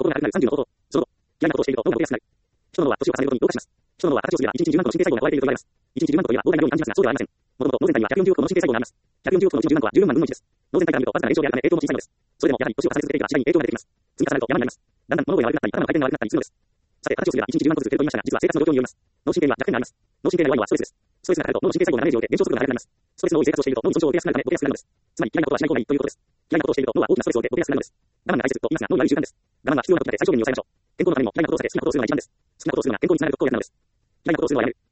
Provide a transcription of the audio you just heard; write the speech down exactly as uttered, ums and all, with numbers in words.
心が軽くなるさんじゅうの方法。その後、嫌いなことをしていると脳が動きやすくなる。人の脳は年を重ねるごとに老化します。人の脳は形をすればいちにちじゅうまん個の神経細胞が壊れていると言われます。いちにちじゅうまん個といえば膨大な量に感じますが、そうではありません。もともと脳全体にはひゃくよんじゅうおくの神経細胞があります。ひゃくよんじゅうおくのうちのじゅうまん個はじゅうよんまんぶんのいちです。脳全体から見るとわずかな炎症であるため影響も小さいのです。それでもやはり年を重ね続けていけば次第に影響が出てきます。積み重なると山になります。だんだん物事が悪くなったり、頭の回転が悪くなったりするのです。さて、形をすればいちにちじゅうまん個ずつ減ると言いましたが、実は生活の状況によります。脳神経には弱点があります。脳神経の弱いのはストレスです。ストレスがかかると脳の神経細胞がダメージを受け、炎症速度が速くなります。ストレスの多い生活をしていると脳に損傷を受けやすくなるためボケやすくなるのです。つまり嫌いなことはしない方がいいということです。嫌いなことをしていると脳は大きなストレスを受けボケやすくなるのです。我慢が大切と言いますが、脳に悪い習慣です。我慢は必要な時まで最小限に抑えましょう。健康のためにも嫌いなことを避け好きなことをするのが一番です。好きなことをするのが健康につながる特効薬なのです。嫌いなことをするのはやめる。